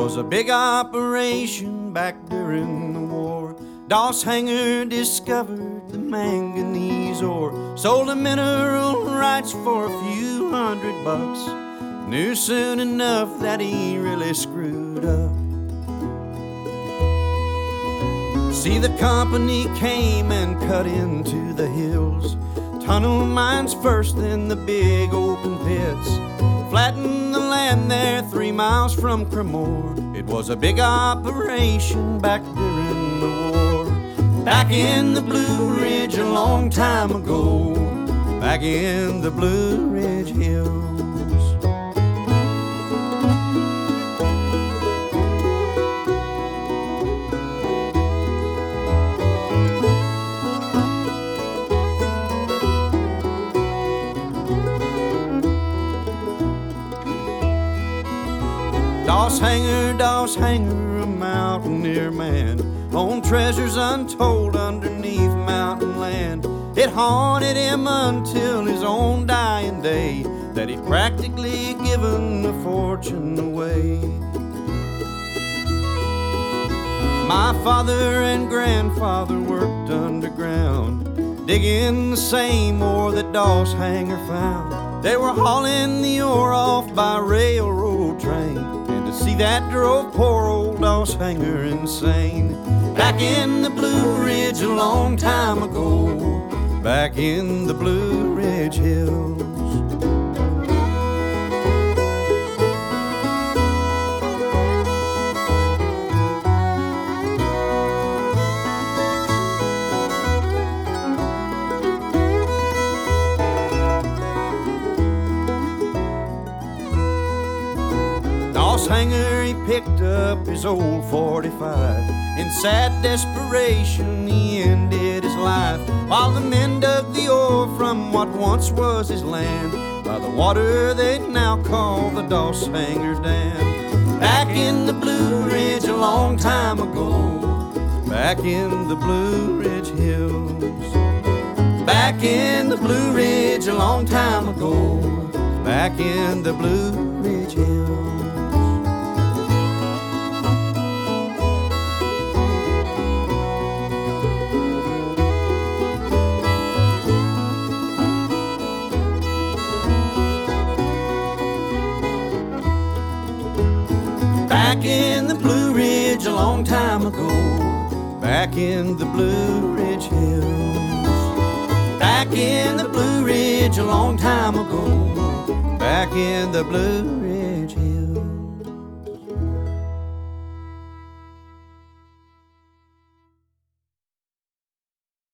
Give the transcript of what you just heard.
was a big operation back during the war. Doss Hanger discovered the manganese ore, sold the mineral rights for a few $100. Knew soon enough that he really screwed up. See, the company came and cut into the hills, tunnel mines first, then the big open pits, flattened the land there 3 miles from Cremore. It was a big operation back during the war. Back in the Blue Ridge a long time ago, back in the Blue Ridge Hills. Doss Hanger, a mountaineer man, owned treasures untold underneath mountain land. It haunted him until his own dying day, that he'd practically given a fortune away. My father and grandfather worked underground, digging the same ore that Doss Hanger found. They were hauling the ore off by railroad train, and to see that drove poor old Doss Hanger insane. Back in the Blue Ridge a long time ago, back in the Blue Ridge Hills. Doss Hanger, he picked up his old 45. In sad desperation, he ended his life, while the men dug the ore from what once was his land, by the water they now call the Doss Hanger Dam. Back in the Blue Ridge a long time ago, back in the Blue Ridge Hills. Back in the Blue Ridge a long time ago, back in the Blue Ridge Hills. Back in the Blue Ridge a long time ago, back in the Blue Ridge Hills. Back in the Blue Ridge a long time ago, back in the Blue Ridge